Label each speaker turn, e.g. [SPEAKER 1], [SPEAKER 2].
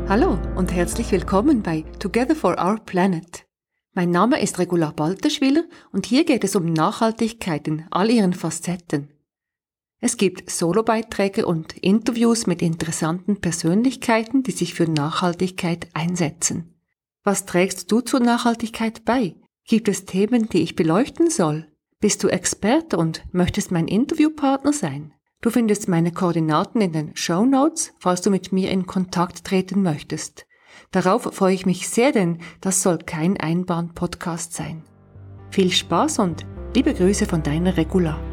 [SPEAKER 1] Hallo und herzlich willkommen bei Together for Our Planet. Mein Name ist Regula Balterschwiller und hier geht es um Nachhaltigkeit in all ihren Facetten. Es gibt Solobeiträge und Interviews mit interessanten Persönlichkeiten, die sich für Nachhaltigkeit einsetzen. Was trägst du zur Nachhaltigkeit bei? Gibt es Themen, die ich beleuchten soll? Bist du Experte und möchtest mein Interviewpartner sein? Du findest meine Koordinaten in den Shownotes, falls du mit mir in Kontakt treten möchtest. Darauf freue ich mich sehr, denn das soll kein Einbahn-Podcast sein. Viel Spaß und liebe Grüße von deiner Regula.